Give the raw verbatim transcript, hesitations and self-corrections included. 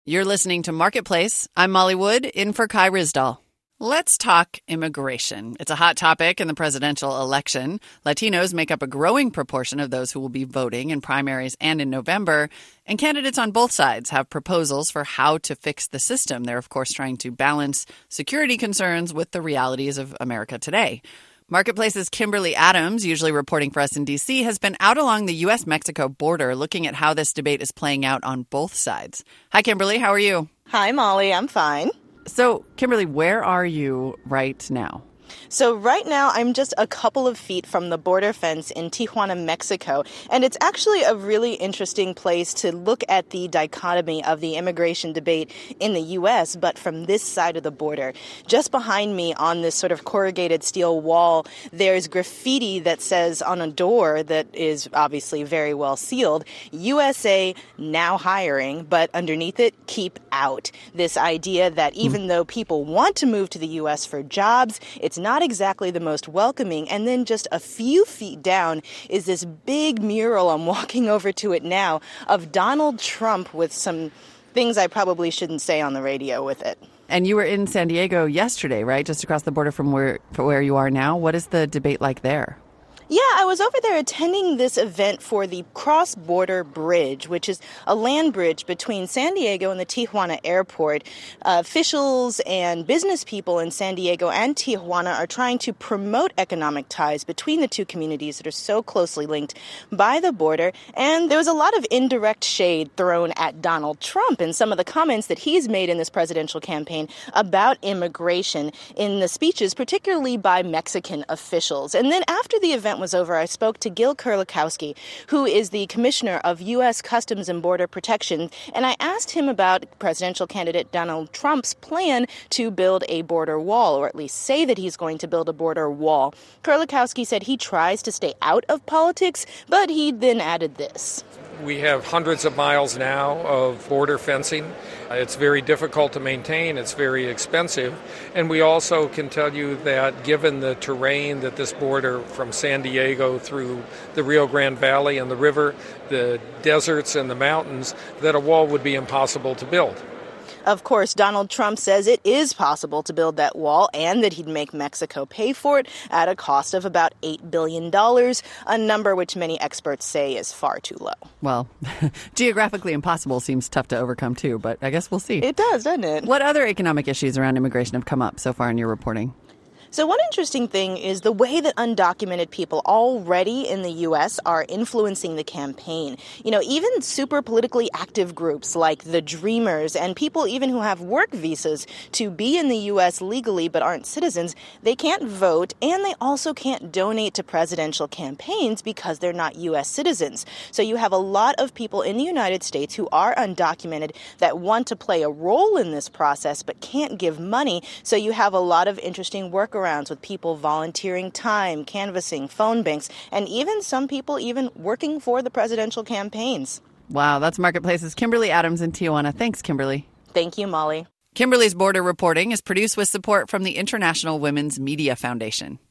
You're listening to Marketplace. I'm Molly Wood, in for Kai Ryssdal. Let's talk immigration. It's a hot topic in the presidential election. Latinos make up a growing proportion of those who will be voting in primaries and in November. And candidates on both sides have proposals for how to fix the system. They're, of course, trying to balance security concerns with the realities of America today. Marketplace's Kimberly Adams, usually reporting for us in D C, has been out along the U S Mexico border looking at how this debate is playing out on both sides. Hi, Kimberly. How are you? Hi, Molly. I'm fine. So, Kimberly, where are you right now? So right now, I'm just a couple of feet from the border fence in Tijuana, Mexico, and it's actually a really interesting place to look at the dichotomy of the immigration debate in the U S, but from this side of the border. Just behind me on this sort of corrugated steel wall, there's graffiti that says on a door that is obviously very well sealed, U S A now hiring, but underneath it, keep out. This idea that even mm. though people want to move to the U S for jobs, it's not exactly the most welcoming. And then just a few feet down is this big mural, I'm walking over to it now, of Donald Trump with some things I probably shouldn't say on the radio with it. And you were in San Diego yesterday, right? Just across the border from where, from where you are now. What is the debate like there? Yeah, I was over there attending this event for the Cross-Border Bridge, which is a land bridge between San Diego and the Tijuana airport. Uh, officials and business people in San Diego and Tijuana are trying to promote economic ties between the two communities that are so closely linked by the border. And there was a lot of indirect shade thrown at Donald Trump and some of the comments that he's made in this presidential campaign about immigration in the speeches, particularly by Mexican officials. And then after the event was over, I spoke to Gil Kerlikowske, who is the commissioner of U S Customs and Border Protection, and I asked him about presidential candidate Donald Trump's plan to build a border wall, or at least say that he's going to build a border wall. Kerlikowske said he tries to stay out of politics, but he then added this. We have hundreds of miles now of border fencing. It's very difficult to maintain. It's very expensive. And we also can tell you that given the terrain that this border from San Diego through the Rio Grande Valley and the river, the deserts and the mountains, that a wall would be impossible to build. Of course, Donald Trump says it is possible to build that wall and that he'd make Mexico pay for it at a cost of about eight billion dollars, a number which many experts say is far too low. Well, geographically impossible seems tough to overcome, too, but I guess we'll see. It does, doesn't it? What other economic issues around immigration have come up so far in your reporting? So one interesting thing is the way that undocumented people already in the U S are influencing the campaign. You know, even super politically active groups like the Dreamers and people even who have work visas to be in the U S legally but aren't citizens, they can't vote and they also can't donate to presidential campaigns because they're not U S citizens. So you have a lot of people in the United States who are undocumented that want to play a role in this process but can't give money. So you have a lot of interesting workarounds with people volunteering time, canvassing, phone banks, and even some people even working for the presidential campaigns. Wow, that's Marketplace's Kimberly Adams in Tijuana. Thanks, Kimberly. Thank you, Molly. Kimberly's border reporting is produced with support from the International Women's Media Foundation.